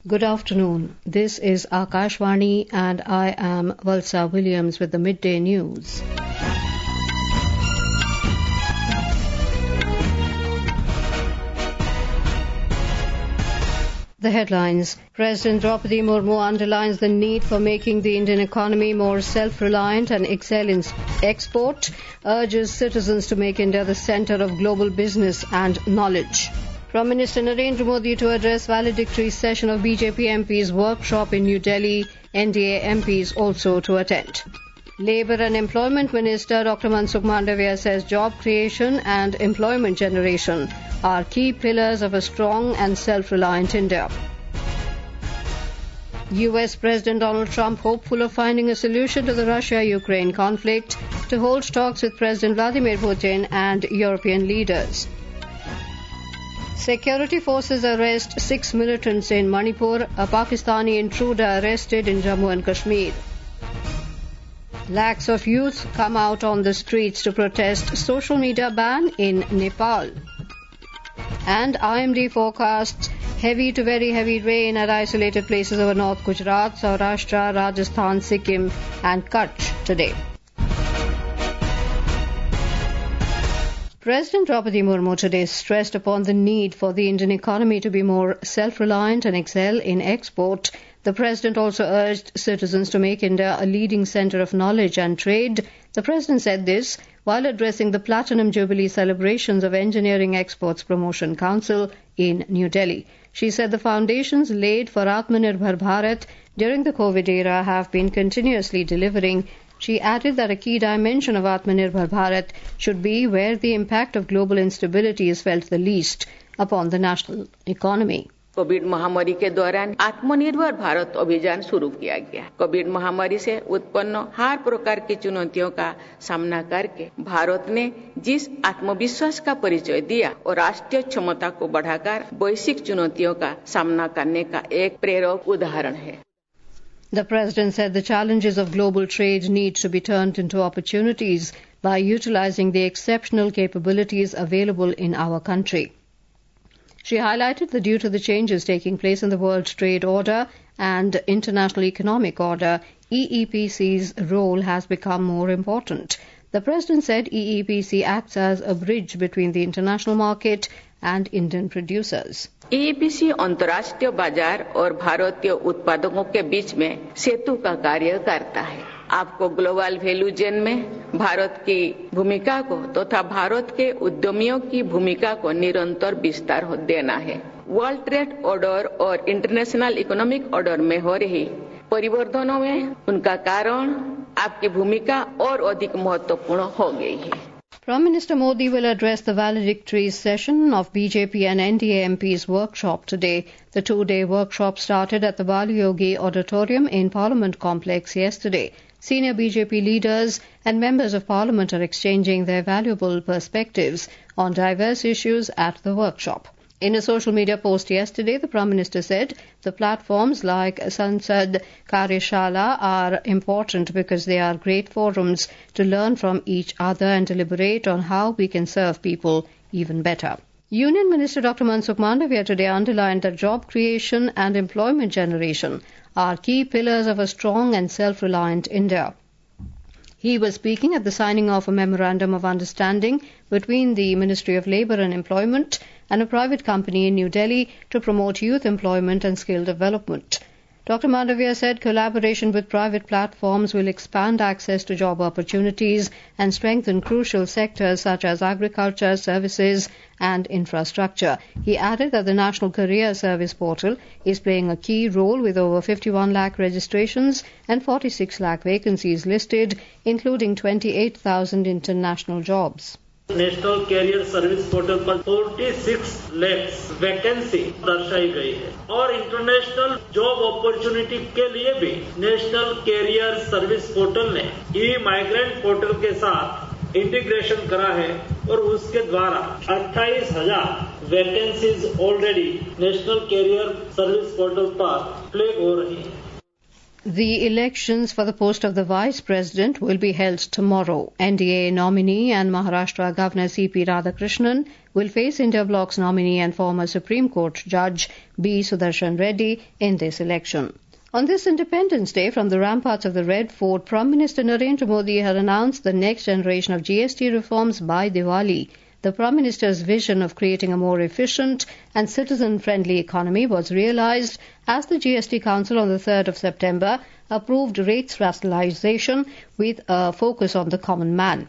Good afternoon. This is Akashvani and I am Valsa Williams with the Midday News. The headlines. President Draupadi Murmu underlines the need for making the Indian economy more self-reliant and excel in export, urges citizens to make India the centre of global business and knowledge. Prime Minister Narendra Modi to address valedictory session of BJP MPs workshop in New Delhi, NDA MPs also to attend. Labour and Employment Minister Dr. Mansukh Mandavia says job creation and employment generation are key pillars of a strong and self-reliant India. US President Donald Trump hopeful of finding a solution to the Russia-Ukraine conflict to hold talks with President Vladimir Putin and European leaders. Security forces arrest 6 militants in Manipur, a Pakistani intruder arrested in Jammu and Kashmir. Lakhs of youth come out on the streets to protest social media ban in Nepal. And IMD forecasts heavy to very heavy rain at isolated places over North Gujarat, Saurashtra, Rajasthan, Sikkim and Kutch today. President Draupadi Murmu today stressed upon the need for the Indian economy to be more self-reliant and excel in export. The President also urged citizens to make India a leading centre of knowledge and trade. The President said this while addressing the Platinum Jubilee celebrations of Engineering Exports Promotion Council in New Delhi. She said the foundations laid for Atmanirbhar Bharat during the COVID era have been continuously delivering. She added that a key dimension of Atmanirbhar Bharat should be where the impact of global instability is felt the least upon the national economy. Covid महामारी के दौरान आत्मनिर्भर भारत अभियान शुरू किया गया। Covid महामारी से उत्पन्न हर प्रकार की चुनौतियों का सामना करके भारत ने जिस आत्मविश्वास का परिचय दिया और राष्ट्रीय क्षमता को बढ़ाकर वैश्विक चुनौतियों का सामना करने का एक प्रेरक उदाहरण है। The President said the challenges of global trade need to be turned into opportunities by utilizing the exceptional capabilities available in our country. She highlighted that due to the changes taking place in the World Trade Order and International Economic Order, EEPC's role has become more important. The President said EEPC acts as a bridge between the international market and Indian producers. EEPC अंतर्राष्ट्रीय बाजार और भारतीय उत्पादकों के बीच में सेतु का कार्य करता है। आपको ग्लोबल वैल्यू चेन में भारत की भूमिका को तथा भारत के उद्यमियों की भूमिका को निरंतर विस्तार देना है। वर्ल्ड ट्रेड ऑर्डर और इंटरनेशनल इकोनॉमिक ऑर्डर में हो रही परिवर्तनों में उनका कारण आपकी भूमिका और अधिक महत्वपूर्ण हो गई है। Prime Minister Modi will address the valedictory session of BJP and NDA MPs workshop today. The two-day workshop started at the Balu Yogi Auditorium in Parliament Complex yesterday. Senior BJP leaders and members of Parliament are exchanging their valuable perspectives on diverse issues at the workshop. In a social media post yesterday, the Prime Minister said the platforms like Sansad Karyashala are important because they are great forums to learn from each other and deliberate on how we can serve people even better. Union Minister Dr. Mansukh Mandavia today underlined that job creation and employment generation are key pillars of a strong and self-reliant India. He was speaking at the signing of a memorandum of understanding between the Ministry of Labour and Employment and a private company in New Delhi to promote youth employment and skill development. Dr. Mandavia said collaboration with private platforms will expand access to job opportunities and strengthen crucial sectors such as agriculture, services and infrastructure. He added that the National Career Service Portal is playing a key role with over 51 lakh registrations and 46 lakh vacancies listed, including 28,000 international jobs. National career service portal पर 46 lakh vacancy दर्शाई गई है और international job opportunity के लिए भी national career service portal ने ई migrant portal के साथ इंटीग्रेशन करा है और उसके द्वारा 28,000 vacancies already national career service portal पर फ्लैग हो रही है। The elections for the post of the Vice President will be held tomorrow. NDA nominee and Maharashtra Governor C.P. Radhakrishnan will face India Bloc's nominee and former Supreme Court Judge B. Sudarshan Reddy in this election. On this Independence Day, from the ramparts of the Red Fort, Prime Minister Narendra Modi had announced the next generation of GST reforms by Diwali. The Prime Minister's vision of creating a more efficient and citizen-friendly economy was realized as the GST Council on the 3rd of September approved rates rationalization with a focus on the common man.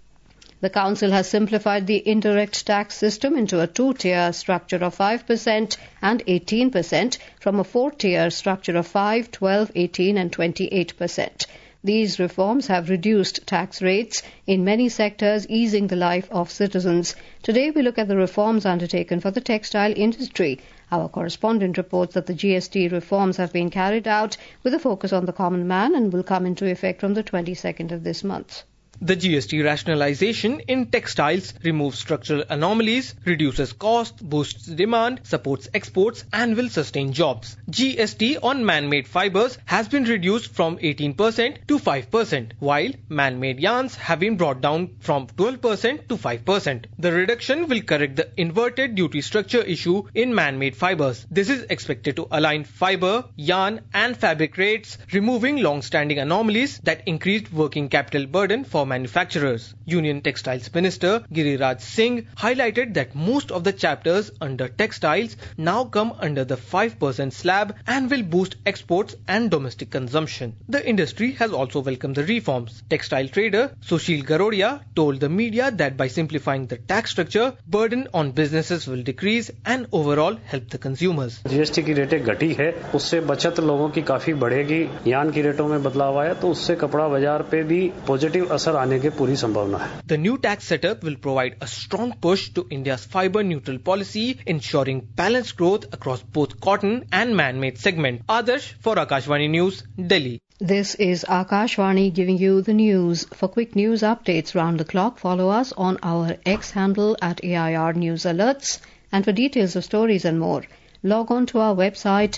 The Council has simplified the indirect tax system into a two-tier structure of 5% and 18% from a four-tier structure of 5, 12, 18 and 28%. These reforms have reduced tax rates in many sectors, easing the life of citizens. Today we look at the reforms undertaken for the textile industry. Our correspondent reports that the GST reforms have been carried out with a focus on the common man and will come into effect from the 22nd of this month. The GST rationalization in textiles removes structural anomalies, reduces cost, boosts demand, supports exports and will sustain jobs. GST on man-made fibers has been reduced from 18% to 5%, while man-made yarns have been brought down from 12% to 5%. The reduction will correct the inverted duty structure issue in man-made fibers. This is expected to align fiber, yarn and fabric rates, removing long-standing anomalies that increased working capital burden for manufacturers. Union Textiles Minister Giriraj Singh highlighted that most of the chapters under textiles now come under the 5% slab and will boost exports and domestic consumption. The industry has also welcomed the reforms. Textile trader Sushil Garodia told the media that by simplifying the tax structure, burden on businesses will decrease and overall help the consumers. GST की रेटें घटी है, उससे बचत लोगों की काफी बढ़ेगी. यान की रेटों में बदलाव आया तो उससे कपड़ा बाजार पे भी पॉजिटिव असर आने की पूरी संभावना है. The new tax setup will provide a strong push to India's fiber neutral policy, ensuring balanced growth across both cotton and man-made segment. Adarsh for Akashvani News, Delhi. This is Akashvani giving you the news. For quick news updates round the clock, follow us on our X handle at AIR News Alerts. And for details of stories and more, log on to our website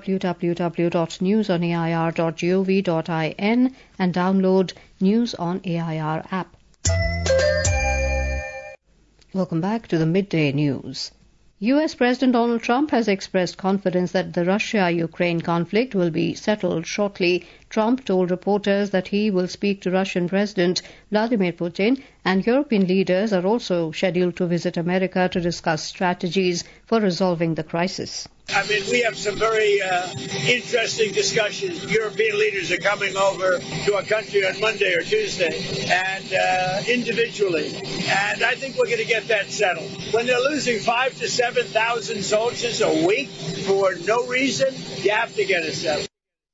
www.newsonair.gov.in and download News on AIR app. Welcome back to the Midday News. US President Donald Trump has expressed confidence that the Russia-Ukraine conflict will be settled shortly. Trump told reporters that he will speak to Russian President Vladimir Putin, and European leaders are also scheduled to visit America to discuss strategies for resolving the crisis. I mean, we have some very interesting discussions. European leaders are coming over to our country on Monday or Tuesday, and individually. And I think we're going to get that settled. When they're losing 5,000 to 7,000 soldiers a week for no reason, you have to get it settled.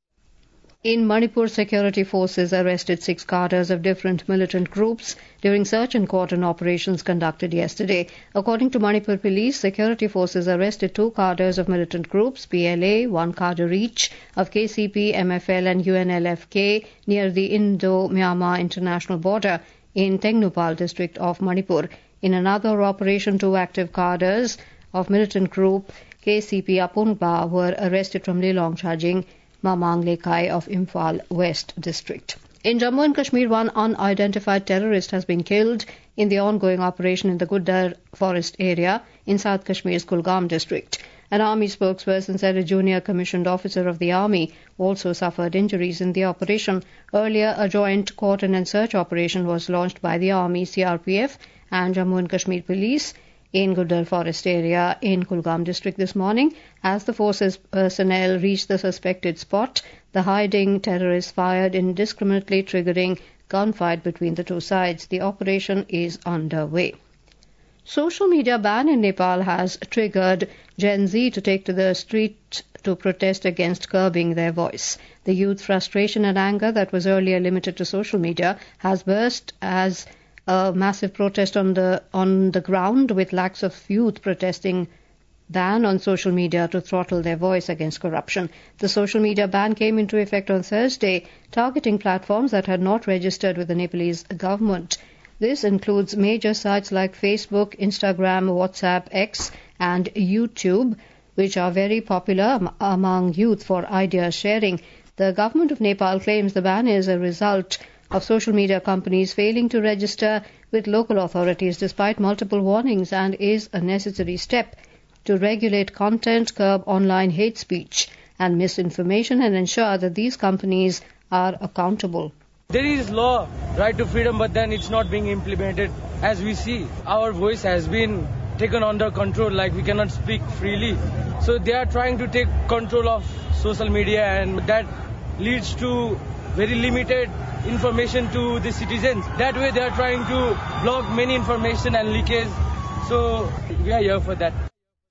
In Manipur, security forces arrested 6 cadres of different militant groups during search and cordon operations conducted yesterday. According to Manipur police, security forces arrested 2 cadres of militant groups, PLA, 1 cadre each of KCP, MFL and UNLFK near the Indo-Myanmar international border in Tengnupal district of Manipur. In another operation, 2 active cadres of militant group KCP Apunba were arrested from Lelong Chajing, Mamang Lekai of Imphal West District. In Jammu and Kashmir, 1 unidentified terrorist has been killed in the ongoing operation in the Guddar forest area in South Kashmir's Kulgam district. An army spokesperson said a junior commissioned officer of the army also suffered injuries in the operation. Earlier, a joint cordon and search operation was launched by the army, CRPF and Jammu and Kashmir police in Guddar forest area in Kulgam district this morning. As the forces personnel reached the suspected spot, the hiding terrorists fired indiscriminately, triggering gunfight between the 2 sides. The operation is underway. Social media ban in Nepal has triggered Gen Z to take to the street to protest against curbing their voice. The youth frustration and anger that was earlier limited to social media has burst as a massive protest on the ground, with lakhs of youth protesting ban on social media to throttle their voice against corruption. The social media ban came into effect on Thursday, targeting platforms that had not registered with the Nepalese government. This includes major sites like Facebook, Instagram, WhatsApp, X and YouTube, which are very popular among youth for idea sharing. The government of Nepal claims the ban is a result of social media companies failing to register with local authorities despite multiple warnings and is a necessary step to regulate content, curb online hate speech and misinformation and ensure that these companies are accountable. There is law, right to freedom, but then it's not being implemented. As we see, our voice has been taken under control, like we cannot speak freely. So they are trying to take control of social media, and that leads to very limited information to the citizens. That way they are trying to block many information and leakage. So we are here for that.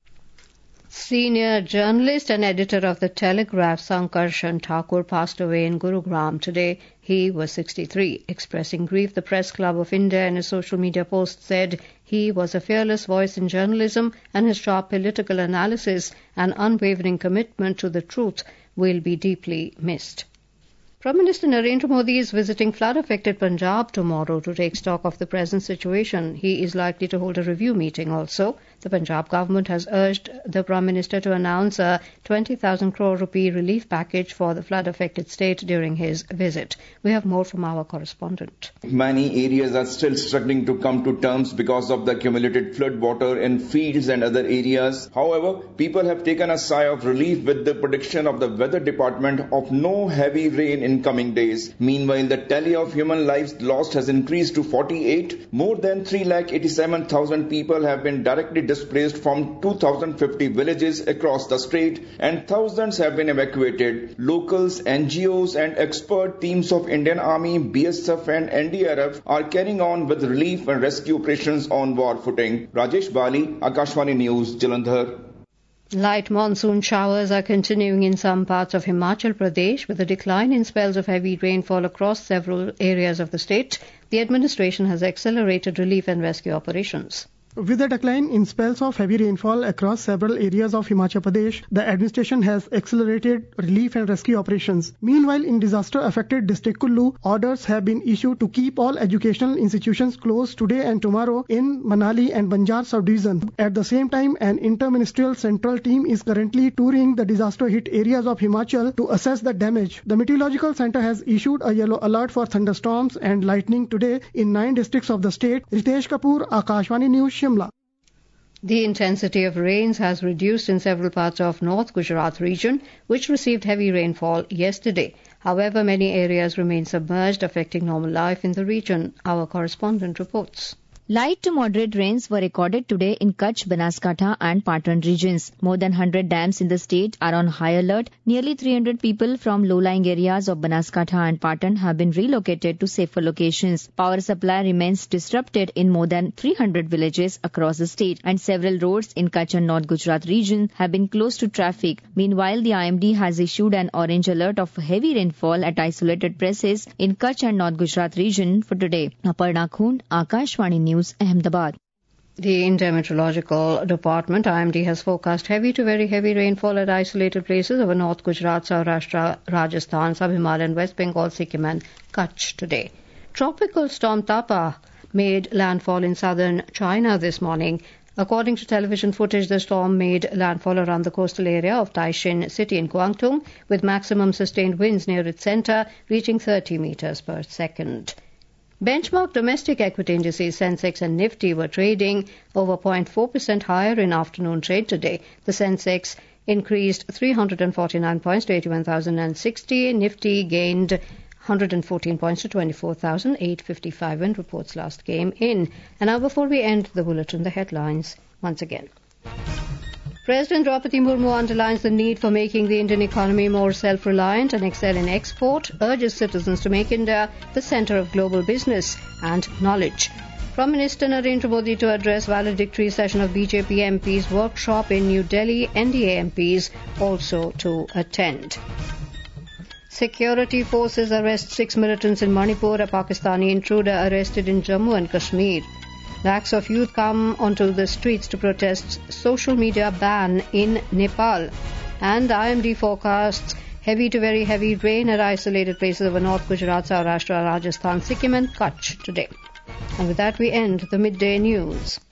Senior journalist and editor of The Telegraph, Sankarshan Thakur, passed away in Gurugram today. He was 63. Expressing grief, the Press Club of India in a social media post said he was a fearless voice in journalism and his sharp political analysis and unwavering commitment to the truth will be deeply missed. Prime Minister Narendra Modi is visiting flood-affected Punjab tomorrow to take stock of the present situation. He is likely to hold a review meeting also. The Punjab government has urged the Prime Minister to announce a 20,000 crore rupee relief package for the flood-affected state during his visit. We have more from our correspondent. Many areas are still struggling to come to terms because of the accumulated flood water in fields and other areas. However, people have taken a sigh of relief with the prediction of the weather department of no heavy rain in coming days. Meanwhile, the tally of human lives lost has increased to 48. More than 387,000 people have been directly displaced from 2,050 villages across the state and thousands have been evacuated. Locals, NGOs and expert teams of Indian Army, BSF and NDRF are carrying on with relief and rescue operations on war footing. Rajesh Bali, Akashvani News, Jalandhar. Light monsoon showers are continuing in some parts of Himachal Pradesh with a decline in spells of heavy rainfall across several areas of the state. The administration has accelerated relief and rescue operations. With a decline in spells of heavy rainfall across several areas of Himachal Pradesh, the administration has accelerated relief and rescue operations. Meanwhile, in disaster-affected district Kullu, orders have been issued to keep all educational institutions closed today and tomorrow in Manali and Banjar sub-division. At the same time, an interministerial central team is currently touring the disaster-hit areas of Himachal to assess the damage. The Meteorological Center has issued a yellow alert for thunderstorms and lightning today in 9 districts of the state. Ritesh Kapoor, Akashvani News, Shimla. The intensity of rains has reduced in several parts of North Gujarat region, which received heavy rainfall yesterday. However, many areas remain submerged, affecting normal life in the region. Our correspondent reports. Light to moderate rains were recorded today in Kutch, Banaskantha and Patan regions. More than 100 dams in the state are on high alert. Nearly 300 people from low-lying areas of Banaskantha and Patan have been relocated to safer locations. Power supply remains disrupted in more than 300 villages across the state, and several roads in Kutch and North Gujarat region have been closed to traffic. Meanwhile, the IMD has issued an orange alert of heavy rainfall at isolated places in Kutch and North Gujarat region for today. Aparna Khund, Akashvani News, Ahmedabad. The Indian Meteorological Department, IMD, has forecast heavy to very heavy rainfall at isolated places over North Gujarat, Saurashtra, Rajasthan, Sub-Himalayan, West Bengal, Sikkim and Kutch today. Tropical storm Tapa made landfall in southern China this morning. According to television footage, the storm made landfall around the coastal area of Taishin city in Guangdong, with maximum sustained winds near its center reaching 30 meters per second. Benchmark domestic equity indices Sensex and Nifty were trading over 0.4% higher in afternoon trade today. The Sensex increased 349 points to 81,060. Nifty gained 114 points to 24,855 when reports last came in. And now before we end the bulletin, the headlines once again. President Draupadi Murmu underlines the need for making the Indian economy more self-reliant and excel in export, urges citizens to make India the centre of global business and knowledge. Prime Minister Narendra Modi to address valedictory session of BJP MPs workshop in New Delhi, NDA MPs also to attend. Security forces arrest 6 militants in Manipur, a Pakistani intruder arrested in Jammu and Kashmir. Lakhs of youth come onto the streets to protest social media ban in Nepal. And IMD forecasts heavy to very heavy rain at isolated places over North Gujarat, Saurashtra, Rajasthan, Sikkim and Kutch today. And with that we end the midday news.